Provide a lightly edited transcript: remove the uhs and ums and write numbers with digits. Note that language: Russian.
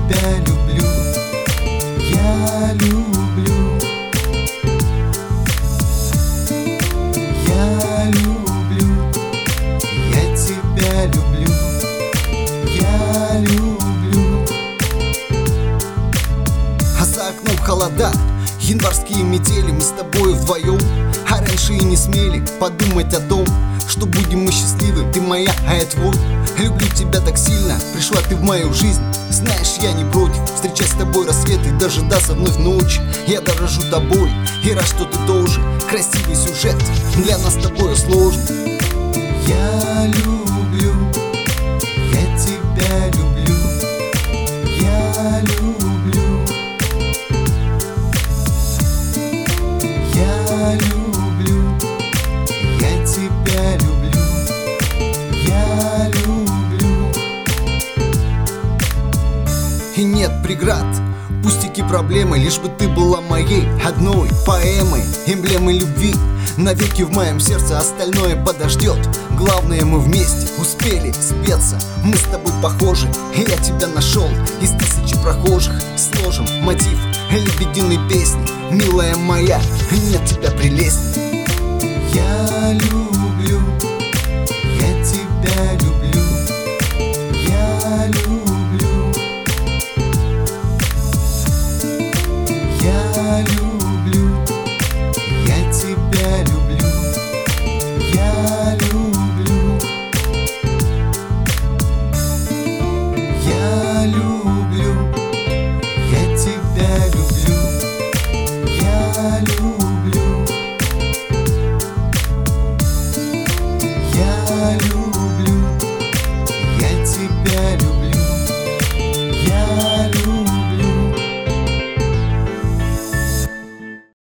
тебя люблю, я люблю, я люблю, я тебя люблю, я люблю. А за окном холода, январские метели, мы с тобой вдвоем, а раньше и не смели подумать о том, что будем мы счастливы. Ты моя, а я твой. Люблю тебя так сильно, пришла ты в мою жизнь. Знаешь, я не против встречать с тобой рассвет и дожидаться вновь ночи. Я дорожу тобой и рад, что ты тоже. Красивый сюжет для нас с тобой сложный. Я люблю, я тебя люблю, я люблю, я люблю, я тебя люблю, я люблю. И нет преград, пустяки проблемы, лишь бы ты была моей одной поэмой, эмблемой любви. Навеки в моем сердце, остальное подождет. Главное, мы вместе успели спеться. Мы с тобой похожи, и я тебя нашел из тысячи прохожих. Сложим мотив лебединой песни. Милая моя, нет тебя прелестней. Я люблю, я тебя люблю, я люблю, я люблю, я тебя люблю, я люблю, я люблю, я тебя люблю, я люблю, я люблю.